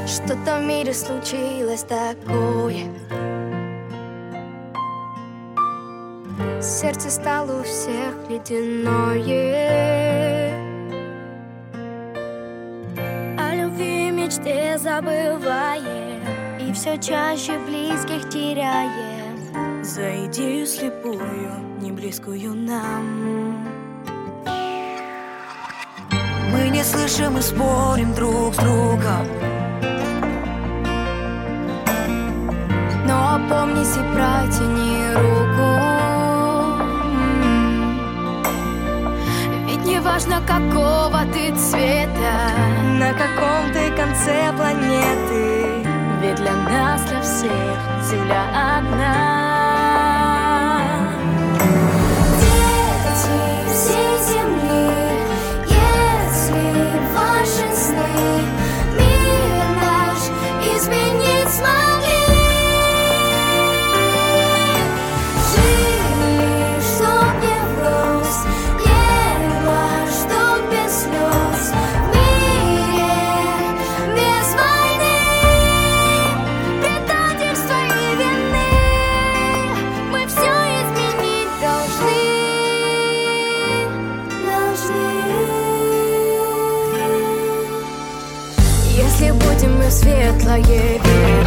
Что-то в мире случилось такое. Сердце стало у всех ледяное. О любви и мечте забываем, и все чаще близких теряем. За идею слепую, не близкую нам. Мы не слышим и спорим друг с другом, но опомнись и протяни руку. Ведь не важно, какого ты цвета, на каком ты конце планеты, ведь для нас, для всех Земля одна. Дети всей земли, если ваши сны мир наш изменить смогли, жили, чтоб не врос, небо, чтоб без слез, в мире без войны, предательства и вины. Мы все изменить должны. Если будем мы в светлое верить,